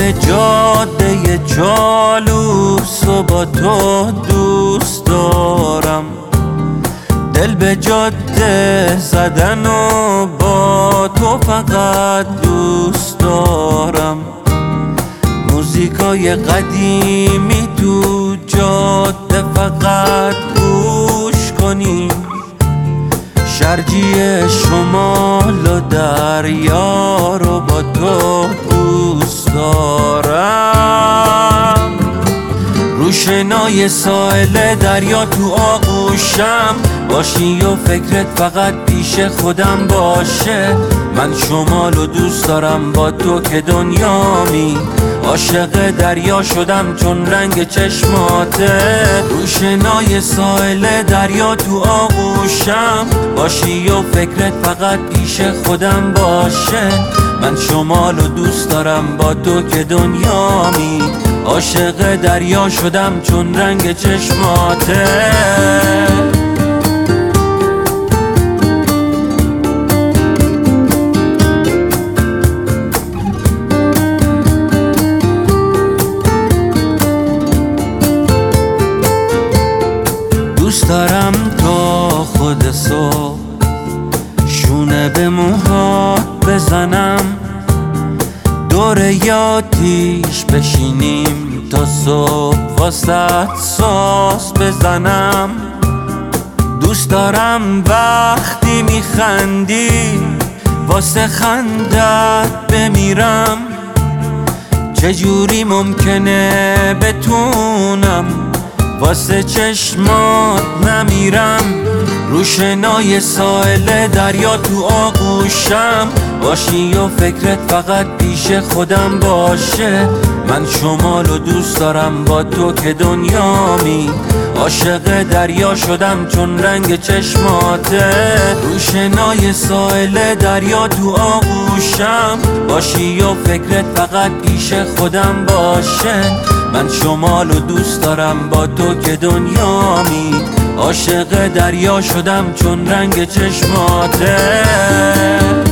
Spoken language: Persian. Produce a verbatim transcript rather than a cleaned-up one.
جاده جالوس و با تو دوست دارم، دل به جاده زدن و با تو فقط دوست دارم. موزیکای قدیمی تو جاده فقط گوش کنی، شرجی شمال و دریا رو با تو دوست دارم. روشنای ساحل دریا تو آغوشم باشی و فکرت فقط پیش خودم باشه. من شمال رو دوست دارم با تو که دنیامی، عاشق دریا شدم چون رنگ چشماته. روشنای ساحل دریا تو آغوشم باشی و فکرت فقط پیش خودم باشه. من شمال رو دوست دارم با تو که دنیامی، عاشق دریا شدم چون رنگ چشماته. دوست دارم تا خود صبح شونه به موهات بزنم، دور یادیش بشینیم تا صبح واسط ساز بزنم. دوست دارم وقتی میخندی واسه خندت بمیرم، چجوری ممکنه بتونم واسه چشمات نمیرم. روشنای ساحل دریا تو آغوشم باشی و فکرت فقط پیش خودم باشه. من شمال رو دوست دارم با تو که دنیامی، عاشق دریا شدم چون رنگ چشماته. روشنای ساحل دریا تو آغوشم باشی و فکرت فقط پیش خودم باشه. من شمال رو دوست دارم با تو که دنیامی، عاشق دریا شدم چون رنگ چشماته.